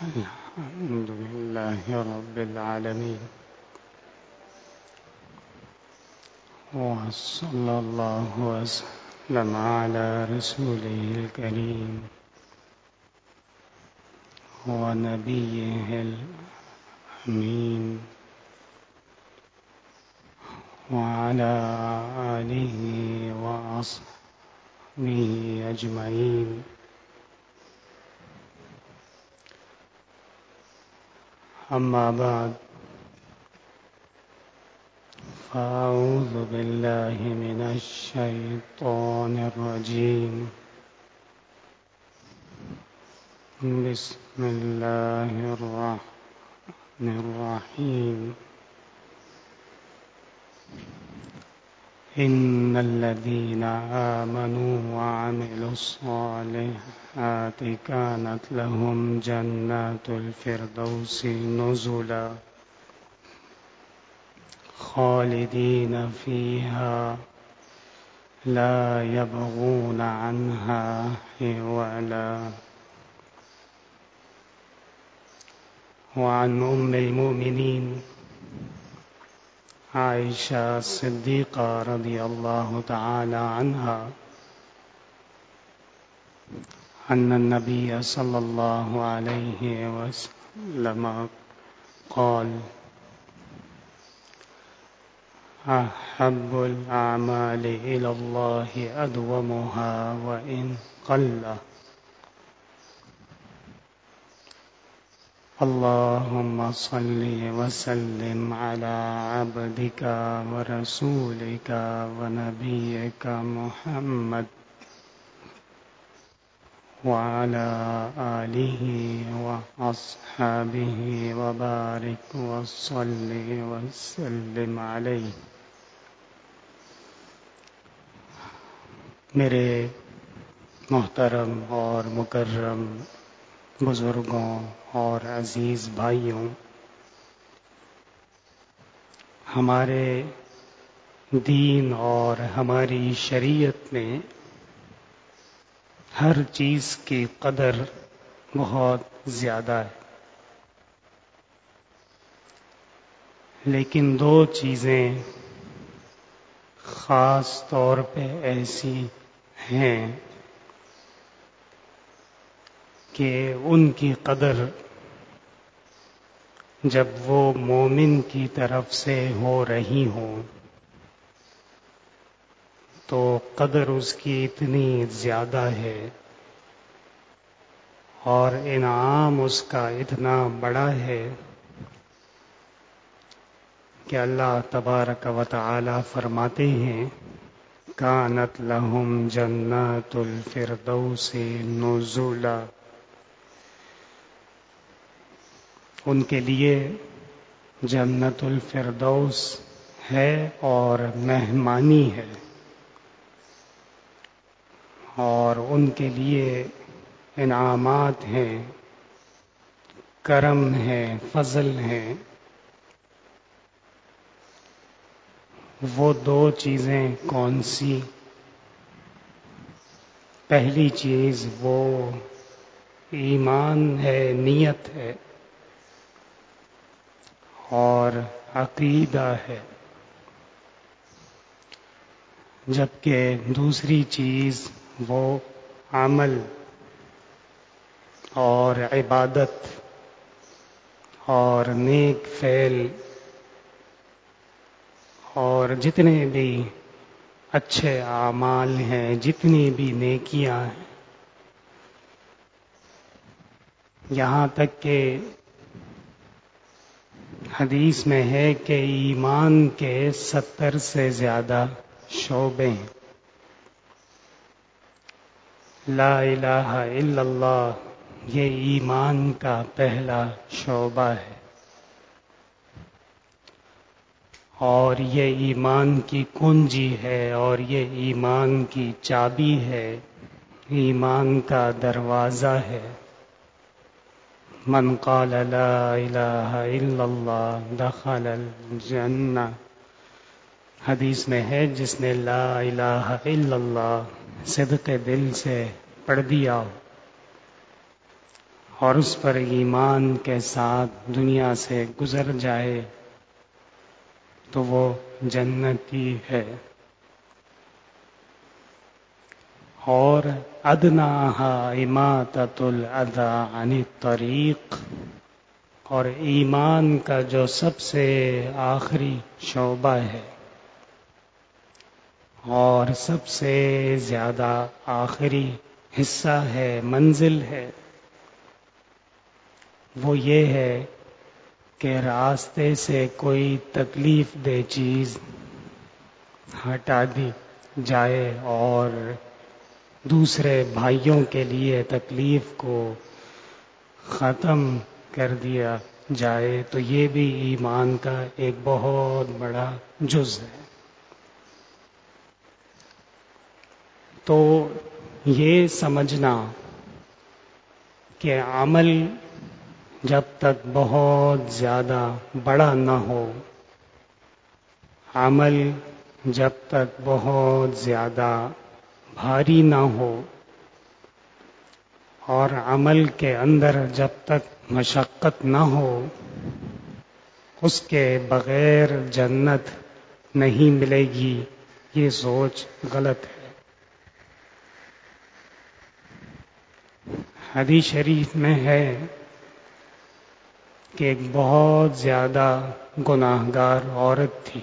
الحمد لله رب العالمين، وصلى الله وسلم على رسوله الكريم ونبيه الأمين وعلى آله وأصحابه أجمعين. أما بعد، فأعوذ بالله من الشيطان الرجيم. بسم الله الرحمن الرحيم. إن الذين آمنوا وعملوا الصالحات كانت لهم جنات الفردوس نزلا خالدين فيها لا يبغون عنها حولا. وعن أم المؤمنين عائشہ صدیقہ رضی اللہ تعالی عنہا ان النبی صلی اللہ علیہ وسلم قال: احب الاعمال الى اللہ ادومها وان قل. اللهم صل وسلم على عبدك ورسولك ونبيك محمد وعلى آله وأصحابه وبارك وصل وسلم عليه. میرے محترم اور مکرم بزرگوں اور عزیز بھائیوں، ہمارے دین اور ہماری شریعت میں ہر چیز کی قدر بہت زیادہ ہے، لیکن دو چیزیں خاص طور پہ ایسی ہیں کہ ان کی قدر جب وہ مومن کی طرف سے ہو رہی ہوں تو قدر اس کی اتنی زیادہ ہے اور انعام اس کا اتنا بڑا ہے کہ اللہ تبارک و تعالی فرماتے ہیں: کانت لہم جنات الفردوس نزلا. ان کے لیے جنت الفردوس ہے اور مہمانی ہے، اور ان کے لیے انعامات ہیں، کرم ہے، فضل ہیں. وہ دو چیزیں کون سی؟ پہلی چیز وہ ایمان ہے، نیت ہے اور عقیدہ ہے، جبکہ دوسری چیز وہ عمل اور عبادت اور نیک فعل اور جتنے بھی اچھے اعمال ہیں، جتنی بھی نیکیاں ہیں. یہاں تک کہ حدیث میں ہے کہ ایمان کے 70 سے زیادہ شعبے ہیں. لا الہ الا اللہ یہ ایمان کا پہلا شعبہ ہے، اور یہ ایمان کی کنجی ہے، اور یہ ایمان کی چابی ہے، ایمان کا دروازہ ہے. من قال لا الہ الا اللہ دخل الجنہ. حدیث میں ہے جس نے لا الہ الا اللہ صدق دل سے پڑھ دیا اور اس پر ایمان کے ساتھ دنیا سے گزر جائے تو وہ جنتی ہے. اور ادناہا اماطۃ الاذی عن الطریق، اور ایمان کا جو سب سے آخری شعبہ ہے اور سب سے زیادہ آخری حصہ ہے، منزل ہے، وہ یہ ہے کہ راستے سے کوئی تکلیف دہ چیز ہٹا دی جائے اور دوسرے بھائیوں کے لیے تکلیف کو ختم کر دیا جائے، تو یہ بھی ایمان کا ایک بہت بڑا جز ہے. تو یہ سمجھنا کہ عمل جب تک بہت زیادہ بڑا نہ ہو، عمل جب تک بہت زیادہ بھاری نہ ہو، اور عمل کے اندر جب تک مشقت نہ ہو، اس کے بغیر جنت نہیں ملے گی، یہ سوچ غلط ہے. حدیث شریف میں ہے کہ ایک بہت زیادہ گناہ گار عورت تھی،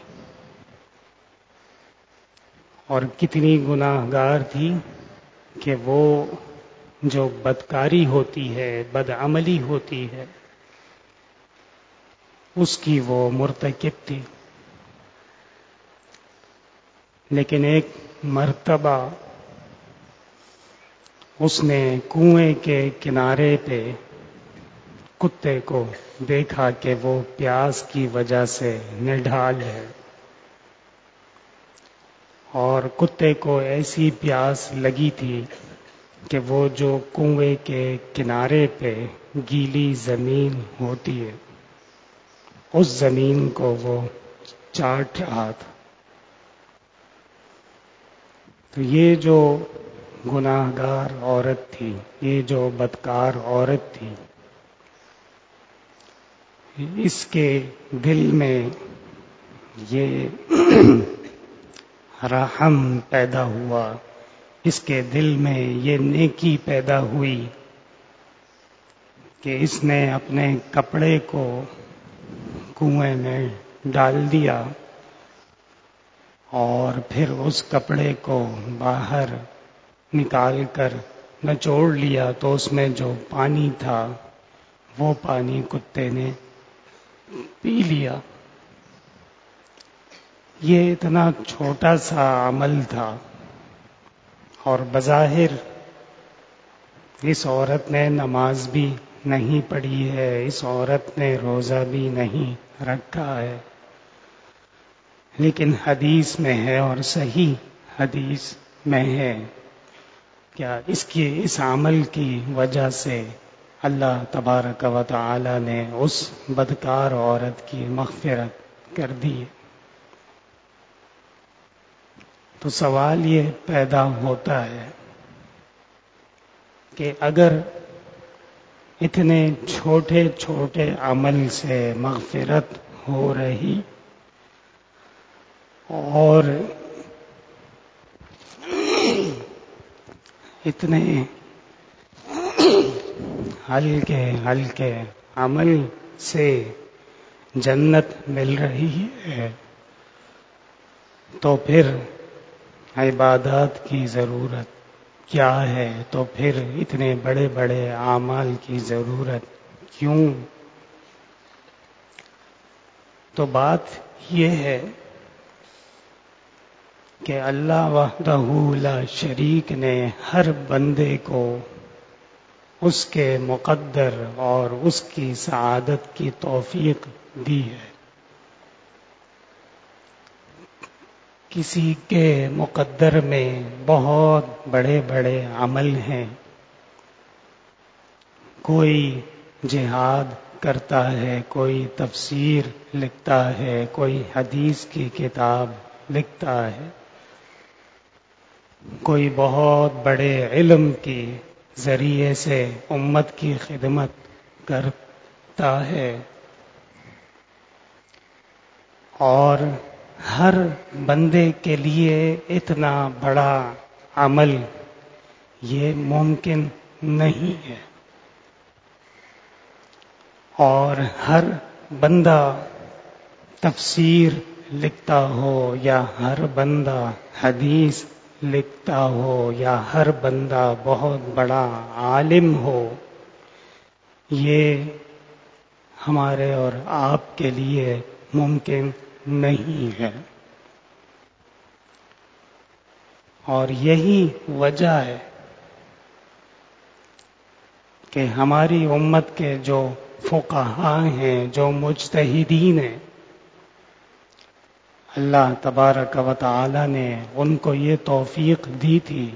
اور کتنی گناہ گار تھی کہ وہ جو بدکاری ہوتی ہے، بدعملی ہوتی ہے، اس کی وہ مرتکب تھی. لیکن ایک مرتبہ اس نے کنویں کے کنارے پہ کتے کو دیکھا کہ وہ پیاس کی وجہ سے نڈھال ہے، اور کتے کو ایسی پیاس لگی تھی کہ وہ جو کنویں کے کنارے پہ گیلی زمین ہوتی ہے، اس زمین کو وہ چاٹ رہا تھا. تو یہ جو گناہ گار عورت تھی، یہ جو بدکار عورت تھی، اس کے دل میں یہ رحم پیدا ہوا، اس کے دل میں یہ نیکی پیدا ہوئی کہ اس نے اپنے کپڑے کو کنویں میں ڈال دیا اور پھر اس کپڑے کو باہر نکال کر نچوڑ لیا، تو اس میں جو پانی تھا وہ پانی کتے نے پی لیا. یہ اتنا چھوٹا سا عمل تھا، اور بظاہر اس عورت نے نماز بھی نہیں پڑھی ہے، اس عورت نے روزہ بھی نہیں رکھا ہے، لیکن حدیث میں ہے اور صحیح حدیث میں ہے کیا اس عمل کی وجہ سے اللہ تبارک و تعالی نے اس بدکار عورت کی مغفرت کر دی. تو سوال یہ پیدا ہوتا ہے کہ اگر اتنے چھوٹے چھوٹے عمل سے مغفرت ہو رہی اور اتنے ہلکے ہلکے عمل سے جنت مل رہی ہے، تو پھر عبادات کی ضرورت کیا ہے؟ تو پھر اتنے بڑے بڑے اعمال کی ضرورت کیوں؟ تو بات یہ ہے کہ اللہ وحدہ لا شریک نے ہر بندے کو اس کے مقدر اور اس کی سعادت کی توفیق دی ہے. کسی کے مقدر میں بہت بڑے بڑے عمل ہیں، کوئی جہاد کرتا ہے، کوئی تفسیر لکھتا ہے، کوئی حدیث کی کتاب لکھتا ہے، کوئی بہت بڑے علم کی ذریعے سے امت کی خدمت کرتا ہے، اور ہر بندے کے لیے اتنا بڑا عمل یہ ممکن نہیں ہے، اور ہر بندہ تفسیر لکھتا ہو یا ہر بندہ حدیث لکھتا ہو یا ہر بندہ بہت بڑا عالم ہو، یہ ہمارے اور آپ کے لیے ممکن نہیں ہے۔ اور یہی وجہ ہے کہ ہماری امت کے جو فقہاء ہیں، جو مجتہدین ہیں، اللہ تبارک و تعالی نے ان کو یہ توفیق دی تھی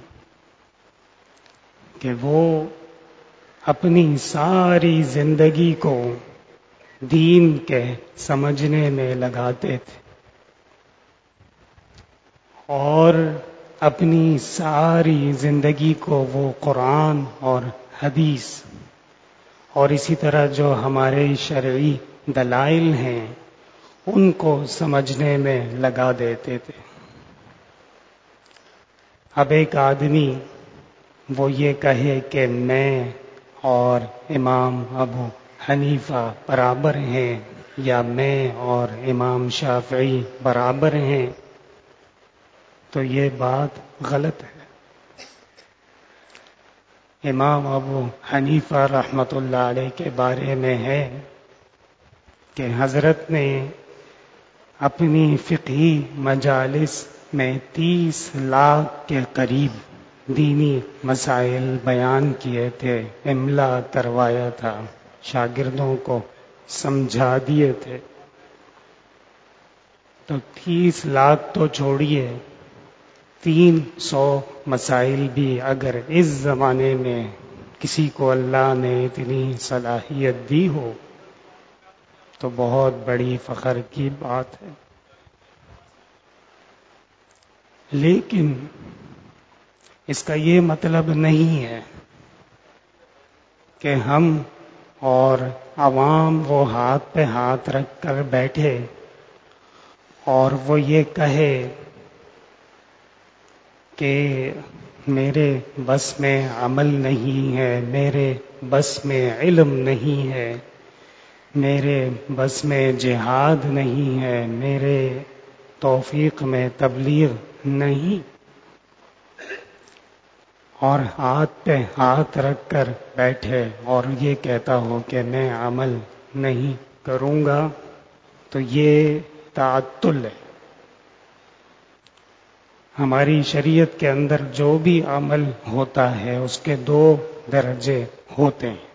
کہ وہ اپنی ساری زندگی کو دین کے سمجھنے میں لگاتے تھے، اور اپنی ساری زندگی کو وہ قرآن اور حدیث اور اسی طرح جو ہمارے شرعی دلائل ہیں ان کو سمجھنے میں لگا دیتے تھے۔ اب ایک آدمی وہ یہ کہے کہ میں اور امام ابو حنیفہ برابر ہیں، یا میں اور امام شافعی برابر ہیں، تو یہ بات غلط ہے۔ امام ابو حنیفہ رحمۃ اللہ علیہ کے بارے میں ہے کہ حضرت نے اپنی فقہی مجالس میں 30 لاکھ کے قریب دینی مسائل بیان کیے تھے، املا کروایا تھا، شاگردوں کو سمجھا دیے تھے۔ تو 30 لاکھ تو چھوڑیے، 300 مسائل بھی اگر اس زمانے میں کسی کو اللہ نے اتنی صلاحیت دی ہو تو بہت بڑی فخر کی بات ہے۔ لیکن اس کا یہ مطلب نہیں ہے کہ ہم اور عوام وہ ہاتھ پہ ہاتھ رکھ کر بیٹھے اور وہ یہ کہے کہ میرے بس میں عمل نہیں ہے، میرے بس میں علم نہیں ہے، میرے بس میں جہاد نہیں ہے، میرے توفیق میں تبلیغ نہیں، اور ہاتھ پہ ہاتھ رکھ کر بیٹھے اور یہ کہتا ہو کہ میں عمل نہیں کروں گا، تو یہ تعطل ہے۔ ہماری شریعت کے اندر جو بھی عمل ہوتا ہے اس کے 2 درجے ہوتے ہیں۔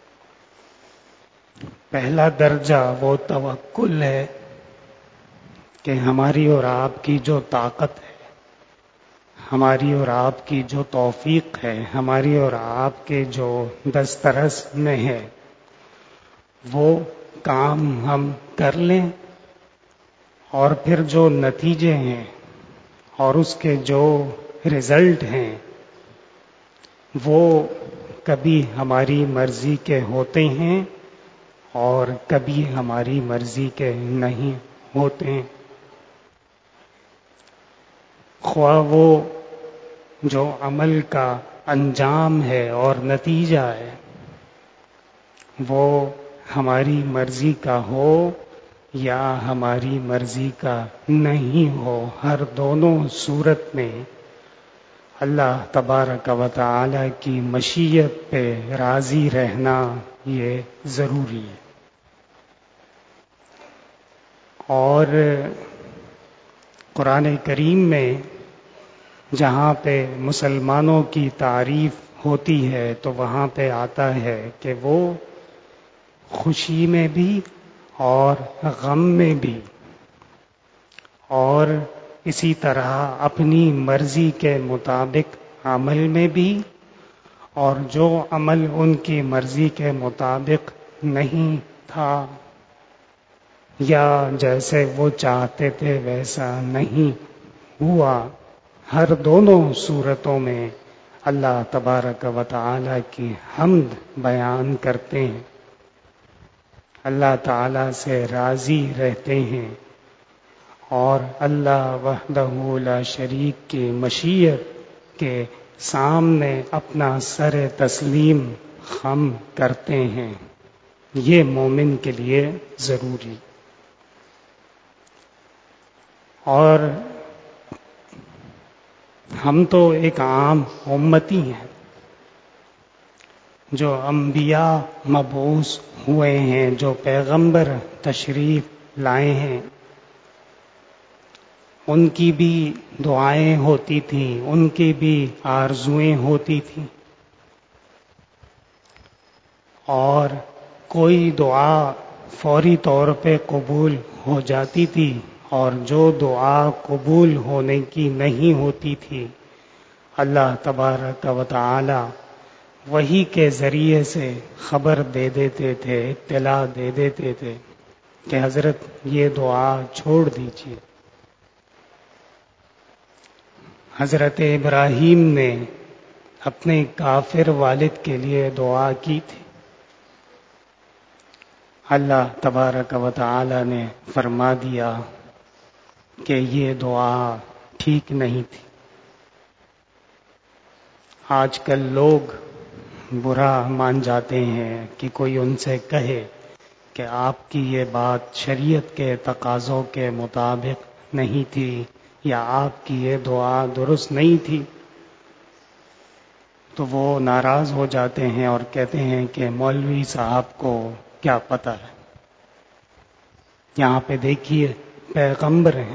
پہلا درجہ وہ توکل ہے کہ ہماری اور آپ کی جو طاقت ہے، ہماری اور آپ کی جو توفیق ہے، ہماری اور آپ کے جو دسترس میں ہے، وہ کام ہم کر لیں، اور پھر جو نتیجے ہیں اور اس کے جو رزلٹ ہیں وہ کبھی ہماری مرضی کے ہوتے ہیں اور کبھی ہماری مرضی کے نہیں ہوتے ہیں۔ خواہ وہ جو عمل کا انجام ہے اور نتیجہ ہے وہ ہماری مرضی کا ہو یا ہماری مرضی کا نہیں ہو، ہر دونوں صورت میں اللہ تبارک و تعالی کی مشیت پہ راضی رہنا یہ ضروری ہے۔ اور قرآن کریم میں جہاں پہ مسلمانوں کی تعریف ہوتی ہے تو وہاں پہ آتا ہے کہ وہ خوشی میں بھی اور غم میں بھی اور اسی طرح اپنی مرضی کے مطابق عمل میں بھی، اور جو عمل ان کی مرضی کے مطابق نہیں تھا یا جیسے وہ چاہتے تھے ویسا نہیں ہوا، ہر دونوں صورتوں میں اللہ تبارک و تعالی کی حمد بیان کرتے ہیں، اللہ تعالی سے راضی رہتے ہیں اور اللہ وحدہ لا شریک کی مشیت کے سامنے اپنا سر تسلیم خم کرتے ہیں۔ یہ مومن کے لیے ضروری۔ اور ہم تو ایک عام امتی ہیں جو انبیاء مبعوث ہوئے ہیں، جو پیغمبر تشریف لائے ہیں، ان کی بھی دعائیں ہوتی تھیں، ان کی بھی آرزویں ہوتی تھیں، اور کوئی دعا فوری طور پہ قبول ہو جاتی تھی، اور جو دعا قبول ہونے کی نہیں ہوتی تھی اللہ تبارک و تعالی وحی کے ذریعے سے خبر دے دیتے تھے، اطلاع دے دیتے تھے کہ حضرت یہ دعا چھوڑ دیجیے۔ حضرت ابراہیم نے اپنے کافر والد کے لیے دعا کی تھی، اللہ تبارک و تعالی نے فرما دیا کہ یہ دعا ٹھیک نہیں تھی۔ آج کل لوگ برا مان جاتے ہیں کہ کوئی ان سے کہے کہ آپ کی یہ بات شریعت کے تقاضوں کے مطابق نہیں تھی، یا آپ کی یہ دعا درست نہیں تھی، تو وہ ناراض ہو جاتے ہیں اور کہتے ہیں کہ مولوی صاحب کو کیا پتہ ہے۔ یہاں پہ دیکھیے پیغمبر ہیں،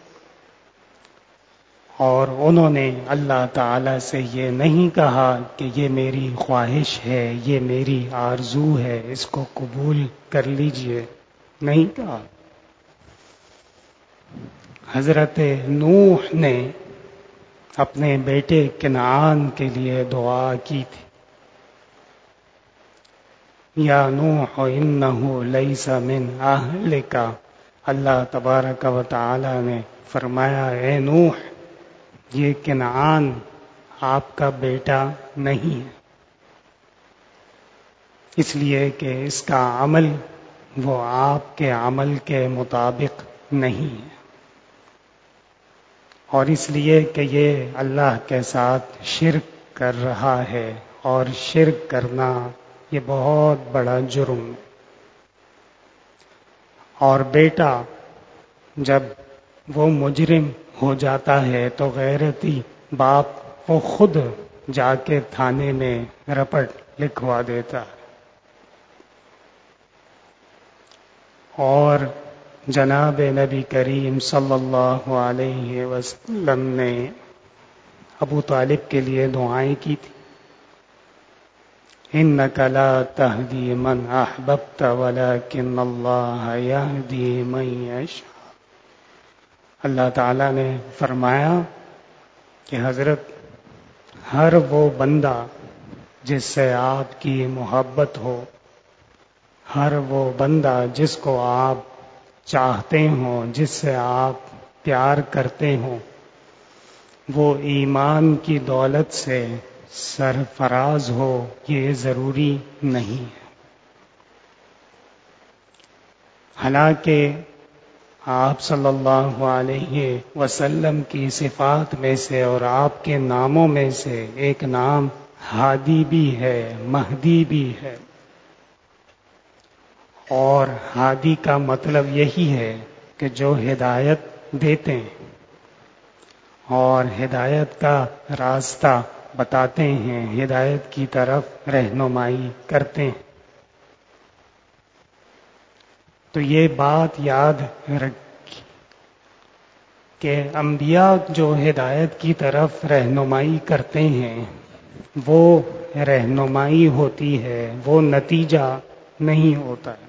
اور انہوں نے اللہ تعالی سے یہ نہیں کہا کہ یہ میری خواہش ہے، یہ میری آرزو ہے، اس کو قبول کر لیجئے، نہیں کہا۔ حضرت نوح نے اپنے بیٹے کنعان کے لیے دعا کی تھی، یا نوح انہ لیس من اہلک، اللہ تبارک و تعالی نے فرمایا اے نوح یہ کنعان آپ کا بیٹا نہیں ہے، اس لیے کہ اس کا عمل وہ آپ کے عمل کے مطابق نہیں ہے، اور اس لیے کہ یہ اللہ کے ساتھ شرک کر رہا ہے، اور شرک کرنا یہ بہت بڑا جرم ہے۔ اور بیٹا جب وہ مجرم ہو جاتا ہے تو غیرتی باپ وہ خود جا کے تھانے میں رپٹ لکھوا دیتا ہے، اور جناب نبی کریم صلی اللہ علیہ وسلم نے ابو طالب کے لیے دعائیں کی تھی، انک لا تہدی من احببت ولکن اللہ یہدی من یشاء۔ اللہ تعالیٰ نے فرمایا کہ حضرت ہر وہ بندہ جس سے آپ کی محبت ہو، ہر وہ بندہ جس کو آپ چاہتے ہوں، جس سے آپ پیار کرتے ہوں، وہ ایمان کی دولت سے سرفراز ہو یہ ضروری نہیں ہے۔ حالانکہ آپ صلی اللہ علیہ وسلم کی صفات میں سے اور آپ کے ناموں میں سے ایک نام ہادی بھی ہے، مہدی بھی ہے، اور ہادی کا مطلب یہی ہے کہ جو ہدایت دیتے ہیں اور ہدایت کا راستہ بتاتے ہیں، ہدایت کی طرف رہنمائی کرتے ہیں۔ تو یہ بات یاد رکھ کہ انبیاء جو ہدایت کی طرف رہنمائی کرتے ہیں وہ رہنمائی ہوتی ہے، وہ نتیجہ نہیں ہوتا ہے۔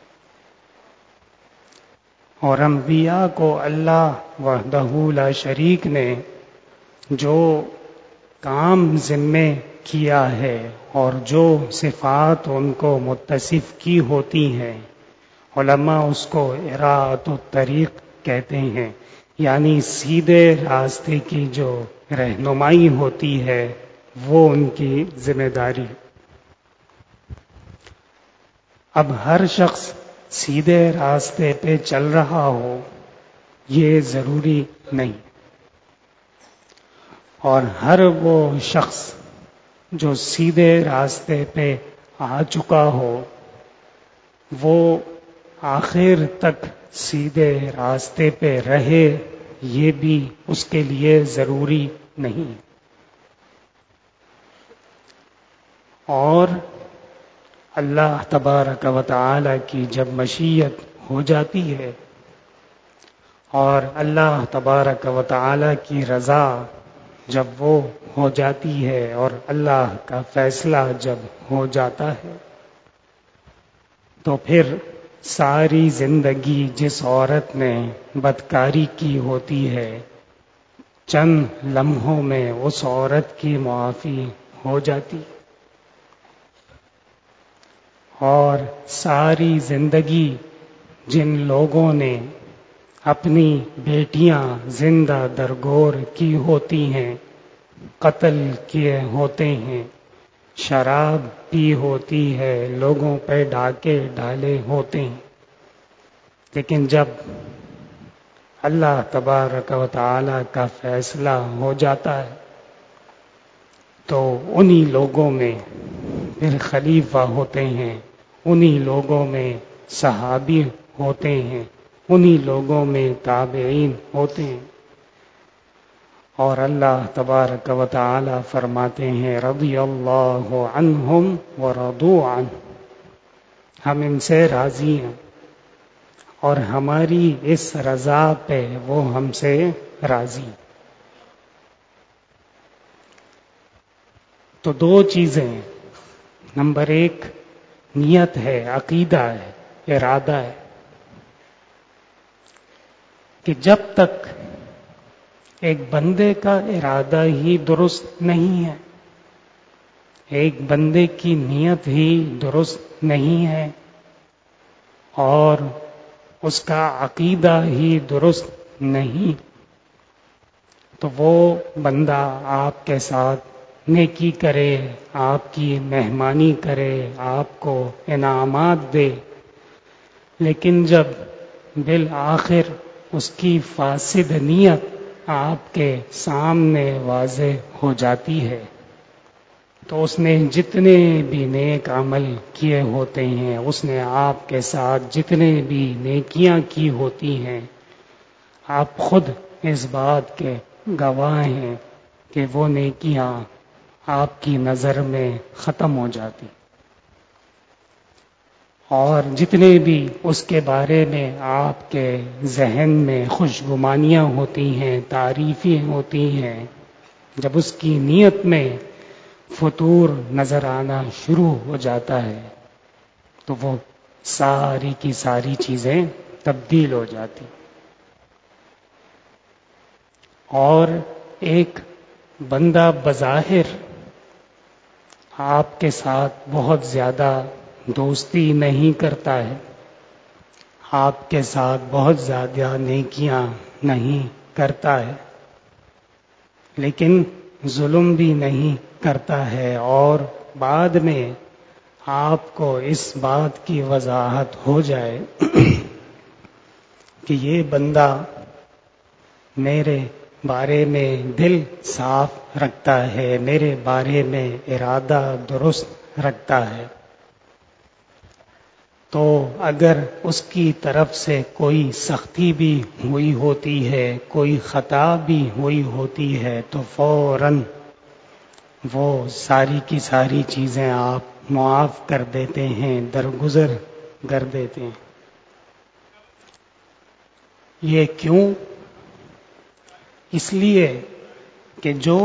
اور انبیاء کو اللہ وحدہ لا شریک نے جو کام ذمے کیا ہے اور جو صفات ان کو متصف کی ہوتی ہیں، علماء اس کو اراۃ الطریق کہتے ہیں، یعنی سیدھے راستے کی جو رہنمائی ہوتی ہے وہ ان کی ذمہ داری. اب ہر شخص سیدھے راستے پہ چل رہا ہو یہ ضروری نہیں، اور ہر وہ شخص جو سیدھے راستے پہ آ چکا ہو وہ آخر تک سیدھے راستے پہ رہے یہ بھی اس کے لیے ضروری نہیں. اور اللہ تبارک و تعالی کی جب مشیت ہو جاتی ہے اور اللہ تبارک و تعالی کی رضا جب وہ ہو جاتی ہے اور اللہ کا فیصلہ جب ہو جاتا ہے تو پھر ساری زندگی جس عورت نے بدکاری کی ہوتی ہے چند لمحوں میں اس عورت کی معافی ہو جاتی، اور ساری زندگی جن لوگوں نے اپنی بیٹیاں زندہ درگور کی ہوتی ہیں، قتل کیے ہوتے ہیں، شراب پی ہوتی ہے، لوگوں پہ ڈاکے ڈالے ہوتے ہیں، لیکن جب اللہ تبارک و تعالی کا فیصلہ ہو جاتا ہے تو انہی لوگوں میں پھر خلیفہ ہوتے ہیں، انہی لوگوں میں صحابی ہوتے ہیں، انہی لوگوں میں تابعین ہوتے ہیں. اور اللہ تبارک و تعالی فرماتے ہیں رضی اللہ عنہم ورضوا عنہ، ہم ان سے راضی ہیں اور ہماری اس رضا پہ وہ ہم سے راضی. تو دو چیزیں ہیں، نمبر ایک نیت ہے، عقیدہ ہے، ارادہ ہے کہ جب تک ایک بندے کا ارادہ ہی درست نہیں ہے، ایک بندے کی نیت ہی درست نہیں ہے اور اس کا عقیدہ ہی درست نہیں تو وہ بندہ آپ کے ساتھ نیکی کرے، آپ کی مہمانی کرے، آپ کو انعامات دے، لیکن جب بالآخر اس کی فاسد نیت آپ کے سامنے واضح ہو جاتی ہے تو اس نے جتنے بھی نیک عمل کیے ہوتے ہیں، اس نے آپ کے ساتھ جتنے بھی نیکیاں کی ہوتی ہیں، آپ خود اس بات کے گواہ ہیں کہ وہ نیکیاں آپ کی نظر میں ختم ہو جاتی، اور جتنے بھی اس کے بارے میں آپ کے ذہن میں خوشگمانیاں ہوتی ہیں، تعریفیں ہوتی ہیں، جب اس کی نیت میں فتور نظر آنا شروع ہو جاتا ہے تو وہ ساری کی ساری چیزیں تبدیل ہو جاتی. اور ایک بندہ بظاہر آپ کے ساتھ بہت زیادہ دوستی نہیں کرتا ہے، آپ کے ساتھ بہت زیادہ نیکیاں نہیں کرتا ہے، لیکن ظلم بھی نہیں کرتا ہے، اور بعد میں آپ کو اس بات کی وضاحت ہو جائے کہ یہ بندہ میرے بارے میں دل صاف رکھتا ہے، میرے بارے میں ارادہ درست رکھتا ہے، تو اگر اس کی طرف سے کوئی سختی بھی ہوئی ہوتی ہے، کوئی خطا بھی ہوئی ہوتی ہے تو فوراً وہ ساری کی ساری چیزیں آپ معاف کر دیتے ہیں، درگزر کر دیتے ہیں. یہ کیوں؟ اس لیے کہ جو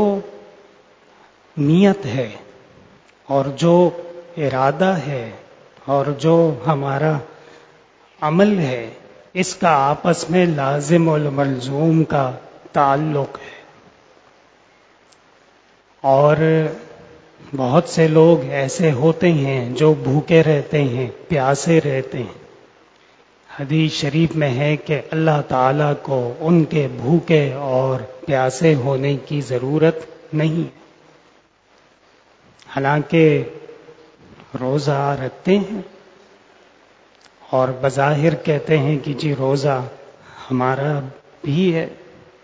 نیت ہے اور جو ارادہ ہے اور جو ہمارا عمل ہے اس کا آپس میں لازم والملزوم کا تعلق ہے. اور بہت سے لوگ ایسے ہوتے ہیں جو بھوکے رہتے ہیں، پیاسے رہتے ہیں. حدیث شریف میں ہے کہ اللہ تعالیٰ کو ان کے بھوکے اور پیاسے ہونے کی ضرورت نہیں. حالانکہ روزہ رکھتے ہیں اور بظاہر کہتے ہیں کہ جی روزہ ہمارا بھی ہے،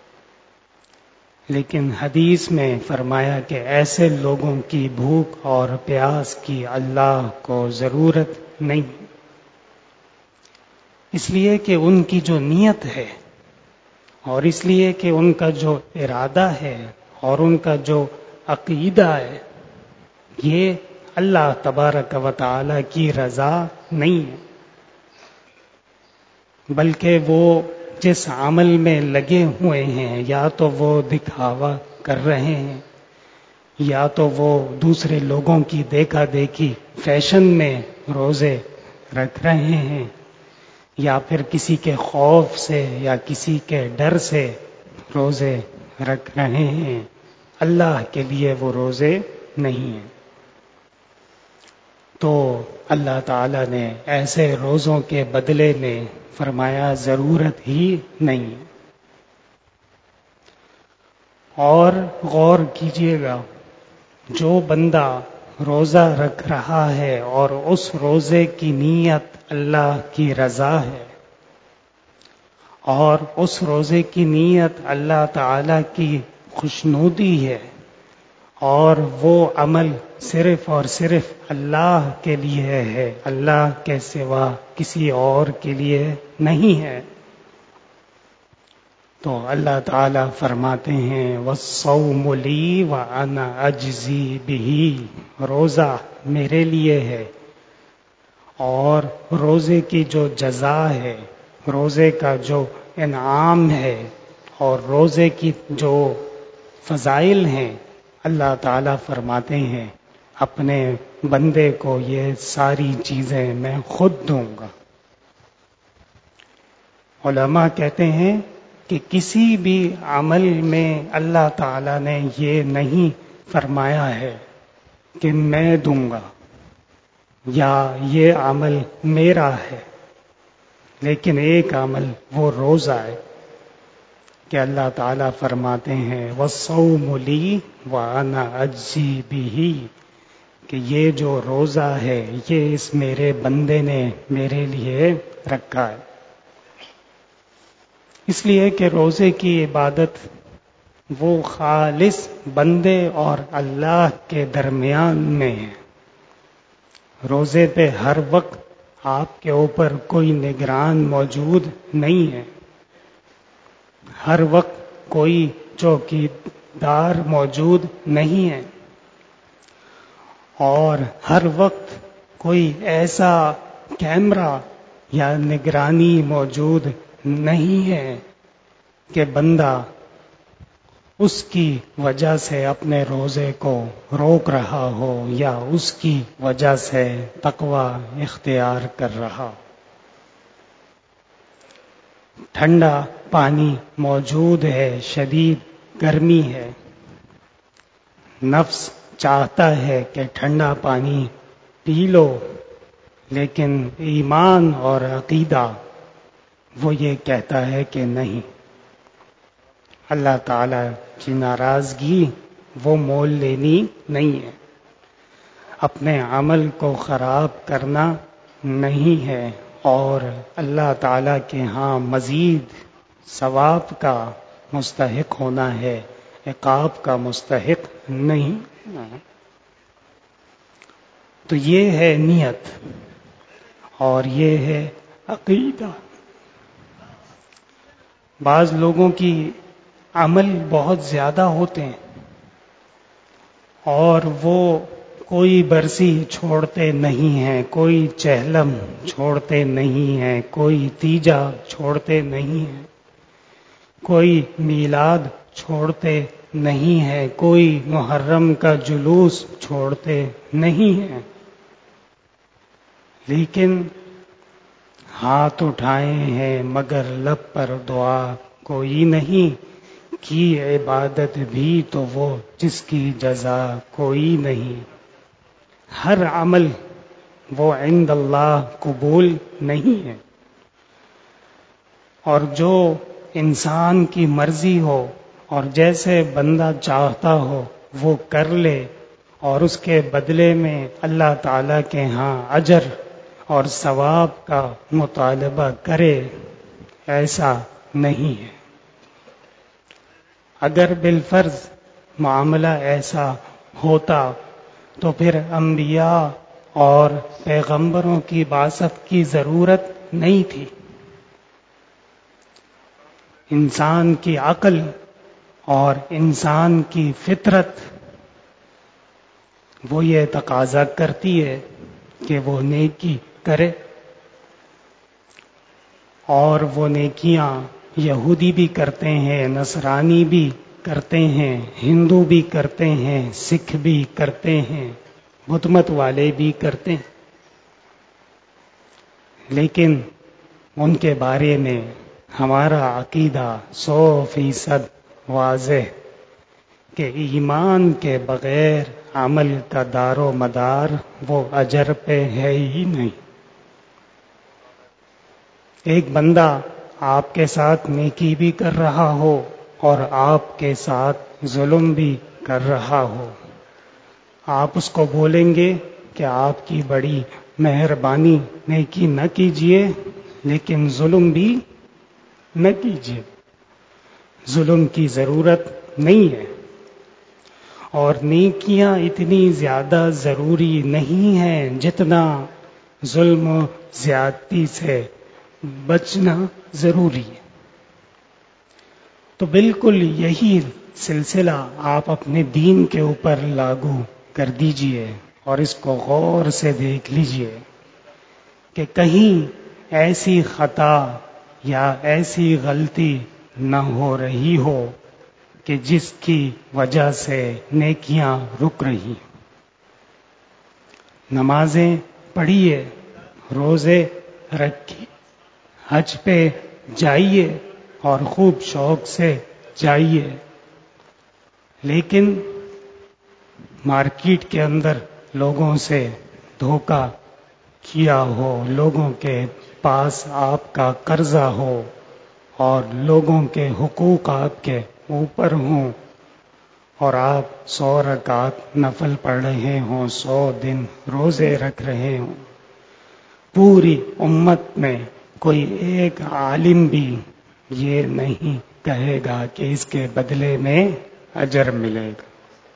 لیکن حدیث میں فرمایا کہ ایسے لوگوں کی بھوک اور پیاس کی اللہ کو ضرورت نہیں، اس لیے کہ ان کی جو نیت ہے اور اس لیے کہ ان کا جو ارادہ ہے اور ان کا جو عقیدہ ہے، یہ اللہ تبارک و تعالی کی رضا نہیں ہے، بلکہ وہ جس عمل میں لگے ہوئے ہیں یا تو وہ دکھاوا کر رہے ہیں، یا تو وہ دوسرے لوگوں کی دیکھا دیکھی فیشن میں روزے رکھ رہے ہیں، یا پھر کسی کے خوف سے یا کسی کے ڈر سے روزے رکھ رہے ہیں، اللہ کے لیے وہ روزے نہیں ہیں۔ تو اللہ تعالی نے ایسے روزوں کے بدلے میں فرمایا ضرورت ہی نہیں۔ اور غور کیجئے گا، جو بندہ روزہ رکھ رہا ہے اور اس روزے کی نیت اللہ کی رضا ہے، اور اس روزے کی نیت اللہ تعالی کی خوشنودی ہے، اور وہ عمل صرف اور صرف اللہ کے لیے ہے، اللہ کے سوا کسی اور کے لیے نہیں ہے، تو اللہ تعالی فرماتے ہیں وَالصَّوْمُ لِي وَأَنَا أَجْزِي بِهِ، روزہ میرے لیے ہے، اور روزے کی جو جزا ہے، روزے کا جو انعام ہے اور روزے کی جو فضائل ہیں، اللہ تعالی فرماتے ہیں اپنے بندے کو یہ ساری چیزیں میں خود دوں گا۔ علماء کہتے ہیں کہ کسی بھی عمل میں اللہ تعالی نے یہ نہیں فرمایا ہے کہ میں دوں گا یا یہ عمل میرا ہے، لیکن ایک عمل وہ روزہ ہے کہ اللہ تعالیٰ فرماتے ہیں وَالصَّوْمُ لِي وَأَنَا أَجْزِي بِهِ، کہ یہ جو روزہ ہے یہ اس میرے بندے نے میرے لیے رکھا ہے، اس لیے کہ روزے کی عبادت وہ خالص بندے اور اللہ کے درمیان میں ہے۔ روزے پہ ہر وقت آپ کے اوپر کوئی نگران موجود نہیں ہے، ہر وقت کوئی چوکیدار موجود نہیں ہے، اور ہر وقت کوئی ایسا کیمرہ یا نگرانی موجود نہیں ہے کہ بندہ اس کی وجہ سے اپنے روزے کو روک رہا ہو یا اس کی وجہ سے تقوی اختیار کر رہا ہو۔ ٹھنڈا پانی موجود ہے، شدید گرمی ہے، نفس چاہتا ہے کہ ٹھنڈا پانی پی لو، لیکن ایمان اور عقیدہ وہ یہ کہتا ہے کہ نہیں، اللہ تعالی کی ناراضگی وہ مول لینی نہیں ہے، اپنے عمل کو خراب کرنا نہیں ہے، اور اللہ تعالی کے ہاں مزید ثواب کا مستحق ہونا ہے، عقاب کا مستحق نہیں۔ تو یہ ہے نیت اور یہ ہے عقیدہ۔ بعض لوگوں کی عمل بہت زیادہ ہوتے ہیں اور وہ کوئی برسی چھوڑتے نہیں ہیں، کوئی چہلم چھوڑتے نہیں ہیں، کوئی تیجا چھوڑتے نہیں ہیں، کوئی میلاد چھوڑتے نہیں ہیں، کوئی محرم کا جلوس چھوڑتے نہیں ہیں، لیکن ہاتھ اٹھائے ہیں مگر لب پر دعا کوئی نہیں، کی عبادت بھی تو وہ جس کی جزا کوئی نہیں۔ ہر عمل وہ عند اللہ قبول نہیں ہے، اور جو انسان کی مرضی ہو اور جیسے بندہ چاہتا ہو وہ کر لے، اور اس کے بدلے میں اللہ تعالیٰ کے ہاں اجر اور ثواب کا مطالبہ کرے، ایسا نہیں ہے۔ اگر بالفرض معاملہ ایسا ہوتا تو پھر انبیاء اور پیغمبروں کی بعثت کی ضرورت نہیں تھی۔ انسان کی عقل اور انسان کی فطرت وہ یہ تقاضا کرتی ہے کہ وہ نیکی کرے، اور وہ نیکیاں یہودی بھی کرتے ہیں، نصرانی بھی کرتے ہیں، ہندو بھی کرتے ہیں، سکھ بھی کرتے ہیں، بت مت والے بھی کرتے ہیں، لیکن ان کے بارے میں ہمارا عقیدہ 100% واضح کہ ایمان کے بغیر عمل کا دار و مدار وہ اجر پہ ہے ہی نہیں۔ ایک بندہ آپ کے ساتھ نیکی بھی کر رہا ہو اور آپ کے ساتھ ظلم بھی کر رہا ہو، آپ اس کو بولیں گے کہ آپ کی بڑی مہربانی، نیکی نہ کیجیے لیکن ظلم بھی نہ کیجیے، ظلم کی ضرورت نہیں ہے، اور نیکیاں اتنی زیادہ ضروری نہیں ہیں جتنا ظلم و زیادتی سے بچنا ضروری ہے۔ تو بالکل یہی سلسلہ آپ اپنے دین کے اوپر لاگو کر دیجئے اور اس کو غور سے دیکھ لیجئے کہ کہیں ایسی خطا یا ایسی غلطی نہ ہو رہی ہو کہ جس کی وجہ سے نیکیاں رک رہی۔ نمازیں پڑھیے، روزے رکھیے، حج پہ جائیے اور خوب شوق سے جائیے، لیکن مارکیٹ کے اندر لوگوں سے دھوکہ کیا ہو، لوگوں کے پاس آپ کا قرضہ ہو اور لوگوں کے حقوق آپ کے اوپر ہوں، اور آپ 100 رکعت نفل پڑھ رہے ہوں، 100 دن روزے رکھ رہے ہوں، پوری امت میں کوئی ایک عالم بھی یہ نہیں کہے گا کہ اس کے بدلے میں اجر ملے گا،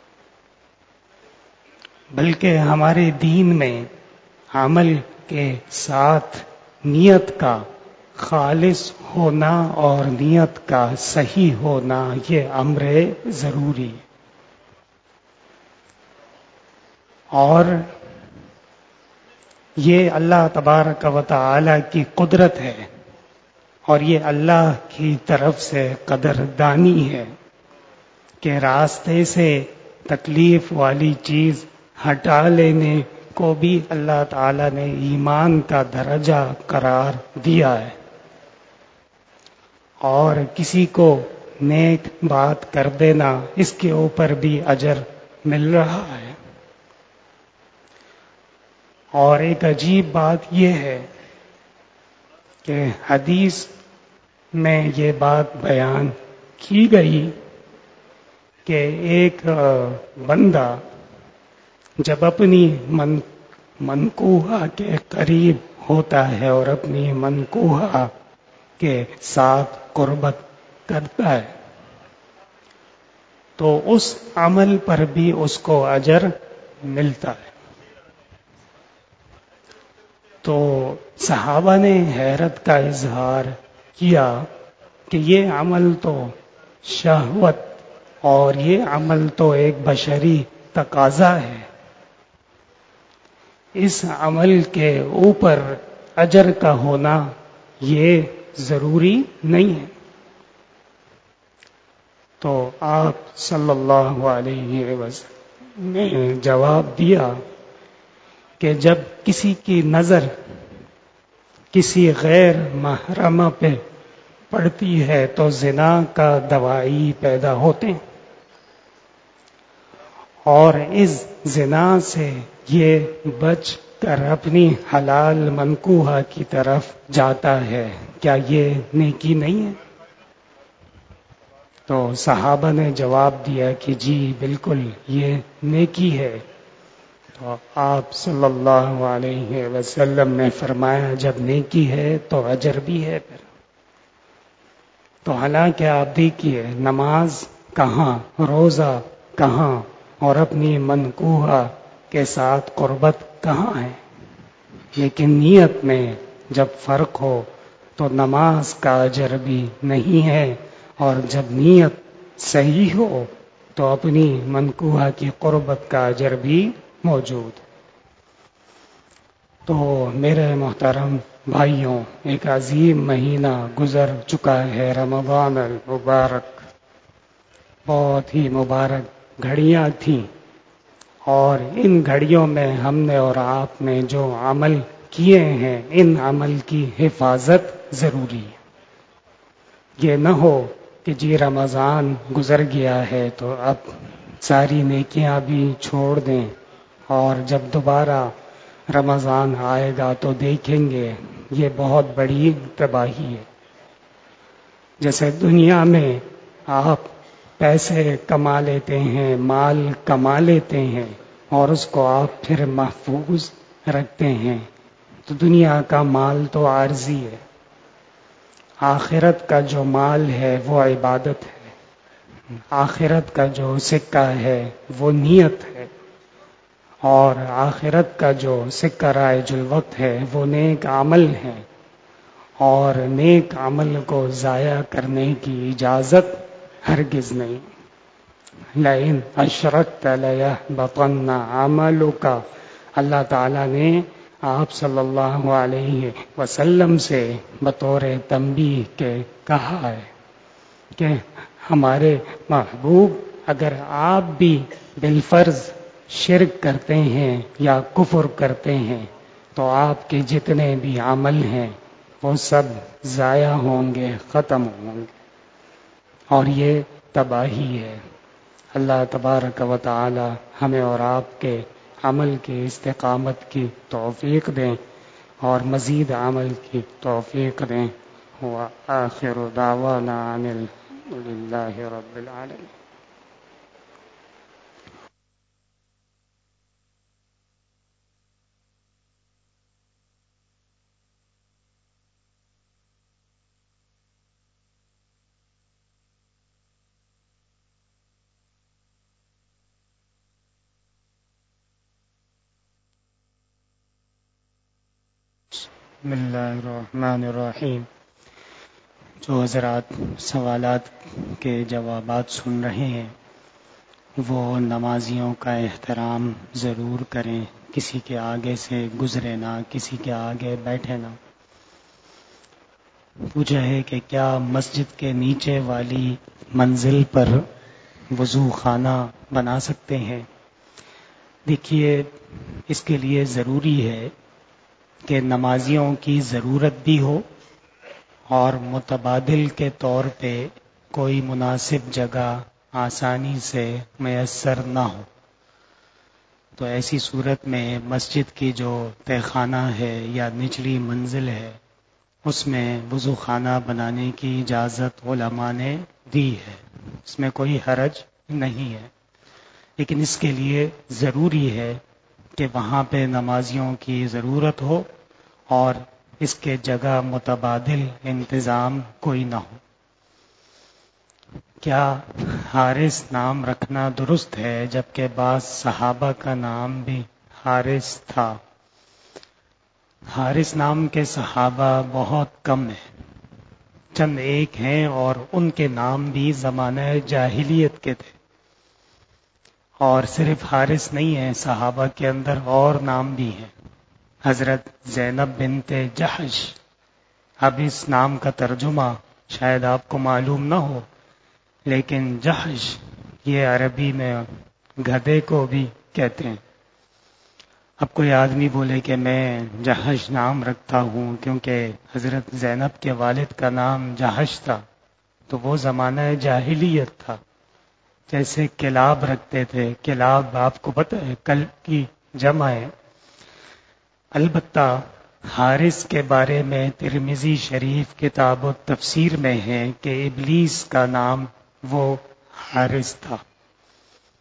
بلکہ ہمارے دین میں عمل کے ساتھ نیت کا خالص ہونا اور نیت کا صحیح ہونا یہ امر ضروری ہے۔ اور یہ اللہ تبارک و تعالی کی قدرت ہے، اور یہ اللہ کی طرف سے قدردانی ہے کہ راستے سے تکلیف والی چیز ہٹا لینے کو بھی اللہ تعالی نے ایمان کا درجہ قرار دیا ہے، اور کسی کو نیک بات کر دینا اس کے اوپر بھی اجر مل رہا ہے۔ اور ایک عجیب بات یہ ہے کہ حدیث میں یہ بات بیان کی گئی کہ ایک بندہ جب اپنی منکوہا کے قریب ہوتا ہے اور اپنی منکوہا کے ساتھ قربت کرتا ہے تو اس عمل پر بھی اس کو اجر ملتا ہے۔ تو صحابہ نے حیرت کا اظہار کیا کہ یہ عمل تو شہوت اور یہ عمل تو ایک بشری تقاضا ہے، اس عمل کے اوپر اجر کا ہونا یہ ضروری نہیں ہے۔ تو آپ صلی اللہ علیہ وسلم نے جواب دیا کہ جب کسی کی نظر کسی غیر محرمہ پہ پڑتی ہے تو زنا کا دواعی پیدا ہوتے ہیں، اور اس زنا سے یہ بچ کر اپنی حلال منکوہا کی طرف جاتا ہے، کیا یہ نیکی نہیں ہے؟ تو صحابہ نے جواب دیا کہ جی بالکل یہ نیکی ہے، تو آپ صلی اللہ علیہ وسلم نے فرمایا جب نیکی ہے تو اجر بھی ہے پھر. تو حالانکہ آپ دیکھیے نماز کہاں، روزہ کہاں، اور اپنی منکوحہ کے ساتھ قربت کہاں ہے، لیکن نیت میں جب فرق ہو تو نماز کا اجر بھی نہیں ہے، اور جب نیت صحیح ہو تو اپنی منکوحہ کی قربت کا اجر بھی موجود. تو میرے محترم بھائیوں، ایک عظیم مہینہ گزر چکا ہے، رمضان المبارک. بہت ہی مبارک گھڑیاں تھیں، اور ان گھڑیوں میں ہم نے اور آپ نے جو عمل کیے ہیں ان عمل کی حفاظت ضروری ہے. یہ نہ ہو کہ جی رمضان گزر گیا ہے تو اب ساری نیکیاں بھی چھوڑ دیں، اور جب دوبارہ رمضان آئے گا تو دیکھیں گے. یہ بہت بڑی تباہی ہے. جیسے دنیا میں آپ پیسے کما لیتے ہیں، مال کما لیتے ہیں، اور اس کو آپ پھر محفوظ رکھتے ہیں، تو دنیا کا مال تو عارضی ہے. آخرت کا جو مال ہے وہ عبادت ہے. آخرت کا جو سکہ ہے وہ نیت ہے، اور آخرت کا جو سکہ رائج الوقت ہے وہ نیک عمل ہے، اور نیک عمل کو ضائع کرنے کی اجازت ہرگز نہیں. لئن اشرکت لیحبطن عملک، اللہ تعالیٰ نے آپ صلی اللہ علیہ وسلم سے بطور تنبیہ کے کہا ہے کہ ہمارے محبوب اگر آپ بھی بالفرض شرک کرتے ہیں یا کفر کرتے ہیں تو آپ کے جتنے بھی عمل ہیں وہ سب ضائع ہوں گے، ختم ہوں گے، اور یہ تباہی ہے. اللہ تبارک و تعالی ہمیں اور آپ کے عمل کی استقامت کی توفیق دیں اور مزید عمل کی توفیق دیں. وآخر دعوانا ان الحمد للہ رب العالمین. بسم اللہ الرحمن الرحیم. جو حضرات سوالات کے جوابات سن رہے ہیں وہ نمازیوں کا احترام ضرور کریں، کسی کے آگے سے گزرے نہ، کسی کے آگے بیٹھے نہ. پوچھا ہے کہ کیا مسجد کے نیچے والی منزل پر وضو خانہ بنا سکتے ہیں؟ دیکھیے، اس کے لیے ضروری ہے کہ نمازیوں کی ضرورت بھی ہو اور متبادل کے طور پہ کوئی مناسب جگہ آسانی سے میسر نہ ہو. تو ایسی صورت میں مسجد کی جو تہخانہ ہے یا نچلی منزل ہے اس میں وضو خانہ بنانے کی اجازت علماء نے دی ہے، اس میں کوئی حرج نہیں ہے. لیکن اس کے لیے ضروری ہے کہ وہاں پہ نمازیوں کی ضرورت ہو اور اس کے جگہ متبادل انتظام کوئی نہ ہو. کیا حارث نام رکھنا درست ہے جبکہ بعض صحابہ کا نام بھی حارث تھا؟ حارث نام کے صحابہ بہت کم ہیں، چند ایک ہیں، اور ان کے نام بھی زمانہ جاہلیت کے تھے. اور صرف حارث نہیں ہے، صحابہ کے اندر اور نام بھی ہیں. حضرت زینب بنت جحش. اب اس نام کا ترجمہ شاید آپ کو معلوم نہ ہو، لیکن جحش یہ عربی میں گدھے کو بھی کہتے ہیں. اب کوئی آدمی بولے کہ میں جحش نام رکھتا ہوں کیونکہ حضرت زینب کے والد کا نام جحش تھا، تو وہ زمانہ جاہلیت تھا. جیسے کلاب رکھتے تھے، کلاب آپ کو پتہ ہے کل کی جمع ہے. البتہ حارث کے بارے میں ترمذی شریف کتاب و تفسیر میں ہے کہ ابلیس کا نام وہ حارث تھا.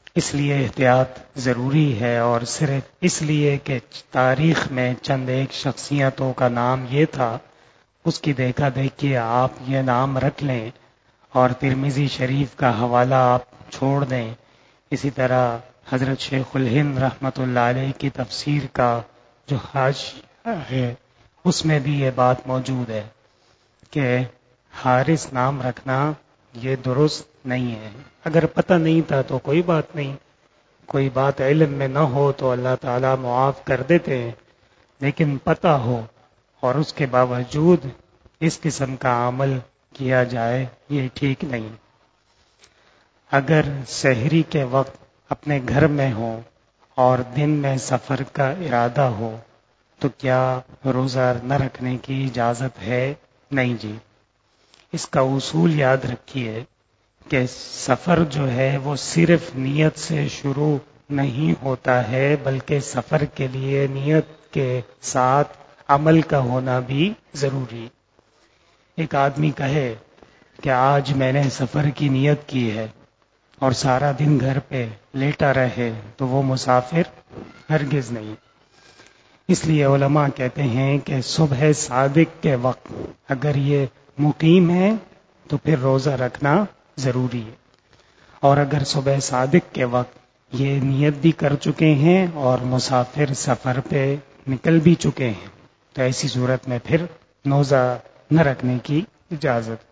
اس لیے احتیاط ضروری ہے، اور صرف اس لیے کہ تاریخ میں چند ایک شخصیتوں کا نام یہ تھا، اس کی دیکھا دیکھی آپ یہ نام رکھ لیں اور ترمذی شریف کا حوالہ آپ چھوڑ دیں۔ اسی طرح حضرت شیخ الہند رحمۃ اللہ علیہ کی تفسیر کا جو حاشیہ ہے اس میں بھی یہ بات موجود ہے کہ حارث نام رکھنا یہ درست نہیں ہے۔ اگر پتہ نہیں تھا تو کوئی بات نہیں، کوئی بات علم میں نہ ہو تو اللہ تعالیٰ معاف کر دیتے ہیں، لیکن پتہ ہو اور اس کے باوجود اس قسم کا عمل کیا جائے یہ ٹھیک نہیں۔ اگر سحری کے وقت اپنے گھر میں ہو اور دن میں سفر کا ارادہ ہو تو کیا روزہ نہ رکھنے کی اجازت ہے؟ نہیں جی، اس کا اصول یاد رکھیے کہ سفر جو ہے وہ صرف نیت سے شروع نہیں ہوتا ہے، بلکہ سفر کے لیے نیت کے ساتھ عمل کا ہونا بھی ضروری۔ ایک آدمی کہے کہ آج میں نے سفر کی نیت کی ہے اور سارا دن گھر پہ لیٹا رہے تو وہ مسافر ہرگز نہیں۔ اس لیے علماء کہتے ہیں کہ صبح صادق کے وقت اگر یہ مقیم ہے تو پھر روزہ رکھنا ضروری ہے، اور اگر صبح صادق کے وقت یہ نیت بھی کر چکے ہیں اور مسافر سفر پہ نکل بھی چکے ہیں تو ایسی صورت میں پھر روزہ نہ رکھنے کی اجازت۔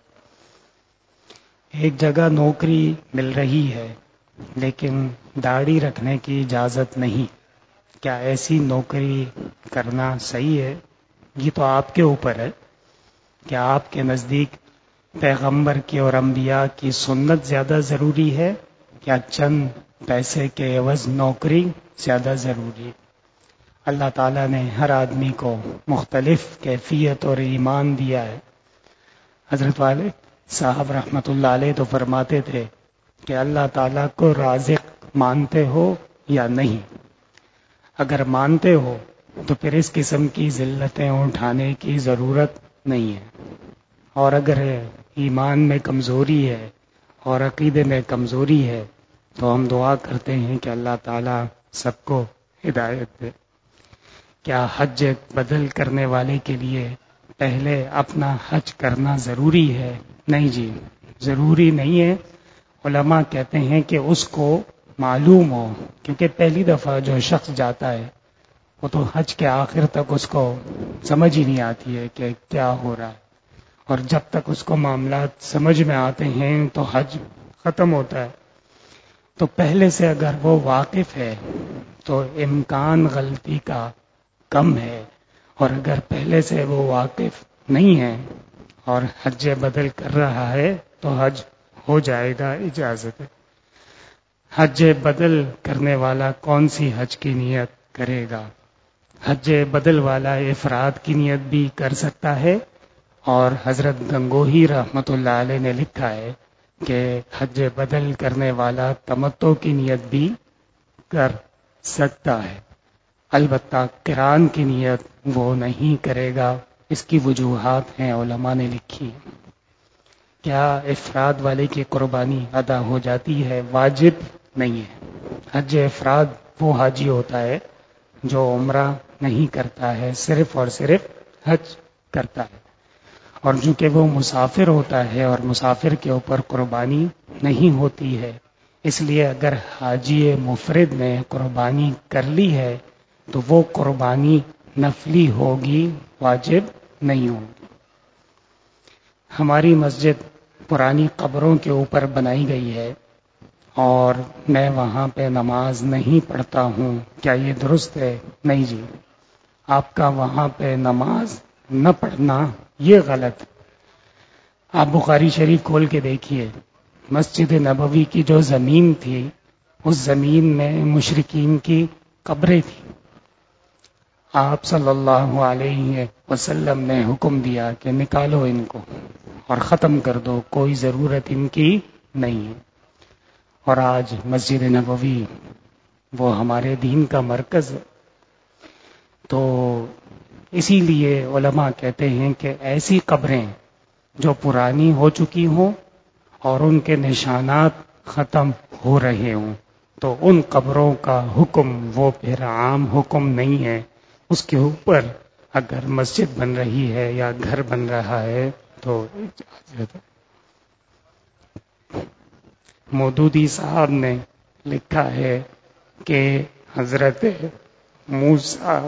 ایک جگہ نوکری مل رہی ہے لیکن داڑھی رکھنے کی اجازت نہیں، کیا ایسی نوکری کرنا صحیح ہے؟ یہ تو آپ کے اوپر ہے۔ کیا آپ کے نزدیک پیغمبر کی اور انبیاء کی سنت زیادہ ضروری ہے یا چند پیسے کے عوض نوکری زیادہ ضروری ہے؟ اللہ تعالیٰ نے ہر آدمی کو مختلف کیفیت اور ایمان دیا ہے۔ حضرت والد صاحب رحمۃ اللہ علیہ تو فرماتے تھے کہ اللہ تعالیٰ کو رازق مانتے ہو یا نہیں؟ اگر مانتے ہو تو پھر اس قسم کی ذلتیں اٹھانے کی ضرورت نہیں ہے، اور اگر ایمان میں کمزوری ہے اور عقیدے میں کمزوری ہے تو ہم دعا کرتے ہیں کہ اللہ تعالیٰ سب کو ہدایت دے۔ کیا حج بدل کرنے والے کے لیے پہلے اپنا حج کرنا ضروری ہے؟ نہیں جی، ضروری نہیں ہے۔ علماء کہتے ہیں کہ اس کو معلوم ہو، کیونکہ پہلی دفعہ جو شخص جاتا ہے وہ تو حج کے آخر تک اس کو سمجھ ہی نہیں آتی ہے کہ کیا ہو رہا ہے، اور جب تک اس کو معاملات سمجھ میں آتے ہیں تو حج ختم ہوتا ہے۔ تو پہلے سے اگر وہ واقف ہے تو امکان غلطی کا کم ہے، اور اگر پہلے سے وہ واقف نہیں ہے اور حج بدل کر رہا ہے تو حج ہو جائے گا، اجازت ہے۔ حج بدل کرنے والا کون سی حج کی نیت کرے گا؟ حج بدل والا افراد کی نیت بھی کر سکتا ہے، اور حضرت گنگوہی رحمۃ اللہ علیہ نے لکھا ہے کہ حج بدل کرنے والا تمتع کی نیت بھی کر سکتا ہے، البتہ قران کی نیت وہ نہیں کرے گا۔ اس کی وجوہات ہیں، علماء نے لکھی۔ کیا افراد والے کی قربانی ادا ہو جاتی ہے؟ واجب نہیں ہے۔ حج افراد وہ حاجی ہوتا ہے جو عمرہ نہیں کرتا ہے، صرف اور صرف حج کرتا ہے، اور چونکہ وہ مسافر ہوتا ہے اور مسافر کے اوپر قربانی نہیں ہوتی ہے، اس لیے اگر حاجی مفرد نے قربانی کر لی ہے تو وہ قربانی نفلی ہوگی، واجب نہیں ہوگی۔ ہماری مسجد پرانی قبروں کے اوپر بنائی گئی ہے اور میں وہاں پہ نماز نہیں پڑھتا ہوں، کیا یہ درست ہے؟ نہیں جی، آپ کا وہاں پہ نماز نہ پڑھنا یہ غلط۔ آپ بخاری شریف کھول کے دیکھیے، مسجد نبوی کی جو زمین تھی اس زمین میں مشرکین کی قبریں تھیں۔ آپ صلی اللہ علیہ وسلم نے حکم دیا کہ نکالو ان کو اور ختم کر دو، کوئی ضرورت ان کی نہیں ہے۔ اور آج مسجد نبوی وہ ہمارے دین کا مرکز ہے۔ تو اسی لیے علماء کہتے ہیں کہ ایسی قبریں جو پرانی ہو چکی ہوں اور ان کے نشانات ختم ہو رہے ہوں تو ان قبروں کا حکم وہ پھر عام حکم نہیں ہے. اس کے اوپر اگر مسجد بن رہی ہے یا گھر بن رہا ہے تو مودودی صاحب نے لکھا ہے کہ حضرت موسیٰ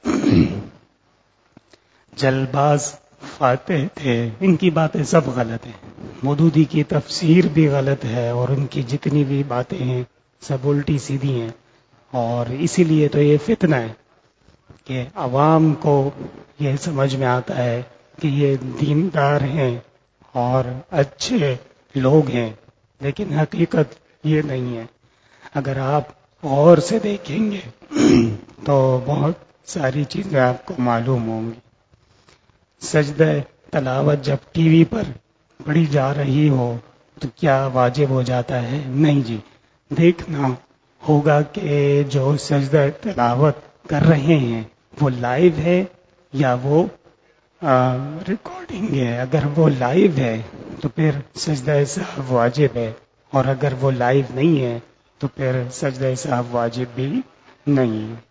جلباز فاتح تھے. ان کی باتیں سب غلط ہیں. مودودی کی تفسیر بھی غلط ہے اور ان کی جتنی بھی باتیں ہیں سب الٹی سیدھی ہیں. اور اسی لیے تو یہ فتنہ ہے کہ عوام کو یہ سمجھ میں آتا ہے کہ یہ دیندار ہیں اور اچھے لوگ ہیں، لیکن حقیقت یہ نہیں ہے. اگر آپ غور سے دیکھیں گے تو بہت ساری چیزیں آپ کو معلوم ہوں گی. سجدہ تلاوت جب ٹی وی پر پڑھی جا رہی ہو تو کیا واجب ہو جاتا ہے؟ نہیں جی. دیکھنا ہوگا کہ جو سجدہ تلاوت کر رہے ہیں وہ لائیو ہے یا وہ ریکارڈنگ ہے. اگر وہ لائیو ہے تو پھر سجدہ سہو واجب ہے، اور اگر وہ لائیو نہیں ہے تو پھر سجدہ سہو واجب بھی نہیں ہے.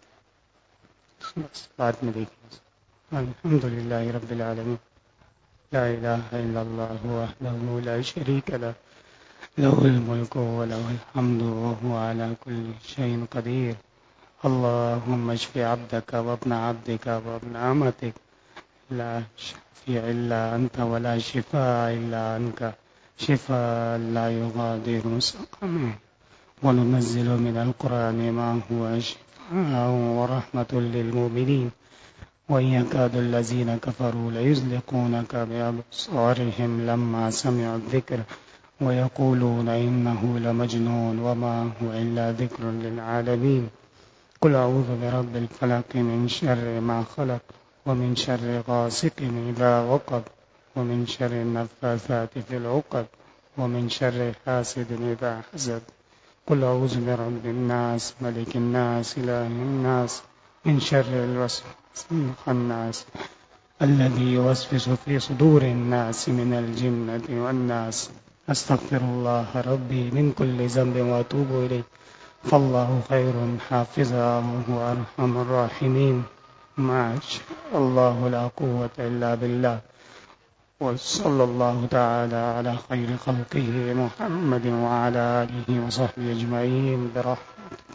بس بعد میں دیکھیں. الحمد للہ رب العالمین، لا الہ الا اللہ وحدہ لا شریک لہ، لہ الملک ولہ الحمد وهو على كل شيء قدیر. اللهم اشف عبدك وابن عبدك وابن امتك، لا شفيع الا انت ولا شفاء الا انت، شفاء لا يغادر سقما. وننزل من القرآن ما هو شفاء ورحمة للمؤمنين، وإن يكاد الذين كفروا ليزلقونك بأبصارهم لما سمعوا الذكر ويقولون إنه لمجنون وما هو إلا ذكر للعالمين. قل أعوذ برب الفلق من شر ما خلق ومن شر غاسق إذا وقب ومن شر النفاثات في العقد ومن شر حاسد إذا حسد. قل أعوذ برب الناس ملك الناس إله الناس من شر الوسواس الخناس الذي يوسوس في صدور الناس من الجنة والناس. أستغفر الله ربي من كل ذنب وأتوب إليه، فالله خير حافظا وهو أرحم الراحمين. ما شاء الله لا قوة إلا بالله. وصلى الله تعالى على خير خلقه محمد وعلى آله وصحبه أجمعين برحمته.